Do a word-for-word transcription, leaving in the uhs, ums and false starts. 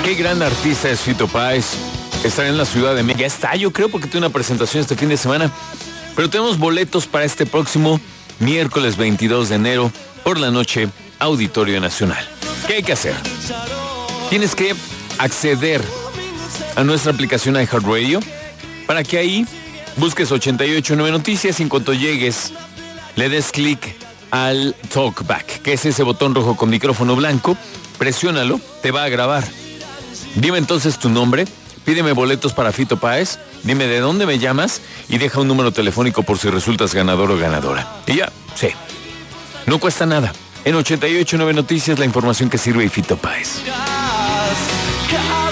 Qué gran artista es Fito Páez. Estará en la Ciudad de México. Ya está, yo creo, porque tiene una presentación este fin de semana. Pero tenemos boletos para este próximo miércoles veintidós de enero por la noche, Auditorio Nacional. ¿Qué hay que hacer? Tienes que acceder a nuestra aplicación iHeartRadio para que ahí busques ochenta y ocho nueve Noticias y en cuanto llegues le des clic al Talkback, que es ese botón rojo con micrófono blanco. Presiónalo, te va a grabar. Dime entonces tu nombre, pídeme boletos para Fito Páez, dime de dónde me llamas y deja un número telefónico por si resultas ganador o ganadora. Y ya, sí. No cuesta nada. En ochenta y ocho nueve Noticias la información que sirve y Fito Páez.